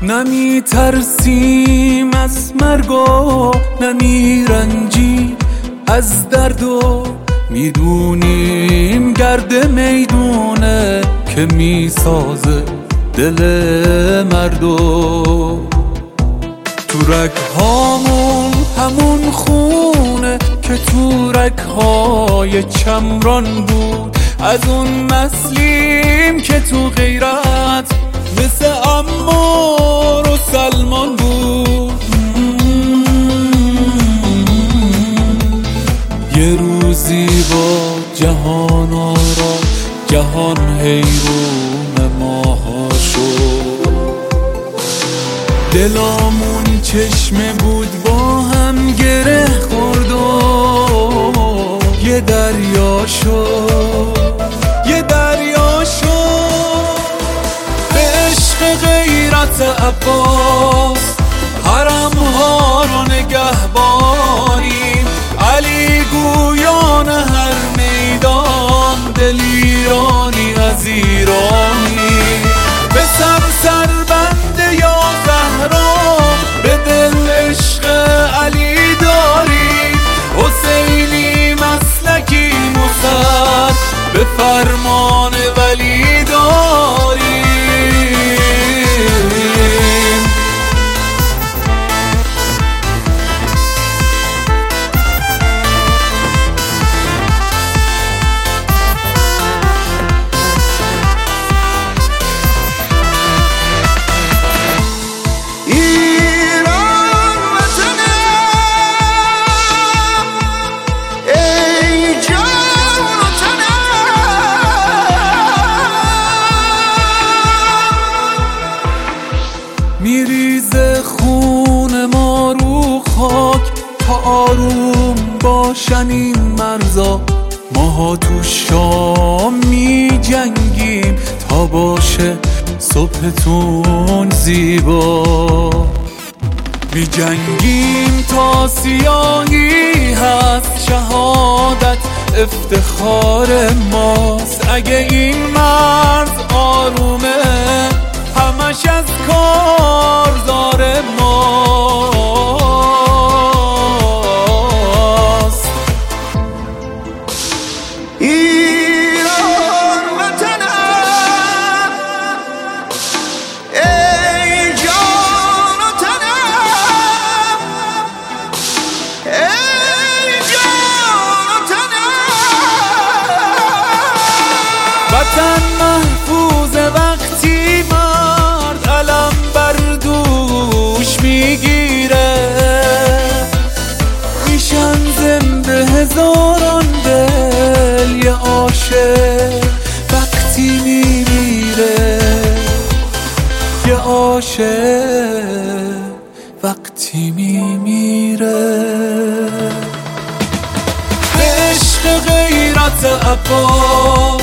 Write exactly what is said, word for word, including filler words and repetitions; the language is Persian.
نمی ترسیم از مرگ و نمی رنجیم از درد و میدونیم گرد میدونه که میسازه دل مردو. تو رگ هامون همون خونه که تو رگ های چمران بود، از اون نسلیم که تو غیرت مثل عمار و سلمان بود. یه روزی با جهان آرا جهان حیرون ماها شد، دلامون چشمه بود با هم گره خورد و یه دریا شد، یه دریا شد. به عشق غیرت عباس حرم ها رو نگهبانیم، علی گویان هر میدان دل ایرانی از ایرانی. به سر سر بنده یا زهرا به دل عشق علی داری، حسینی مسلکی مسد به فرمان ولی داری. میریزه خون ما رو خاک تا آروم باشن این مرزا، ماها تو شام می جنگیم تا باشه صبحتون زیبا. می جنگیم تا سیاهی هست شهادت افتخار ماست. اگه این مرز آرومه همش از کارزار ماست. ایران وطنم ای جان و تنم، ای جان و تنم. وطن محفوظ وقتی مرد علم بر دوش میگیره، میشن زنده هزاران دل یه عاشق وقتی میمیره، یه عاشق وقتی میمیره. به عشق غیرت عباس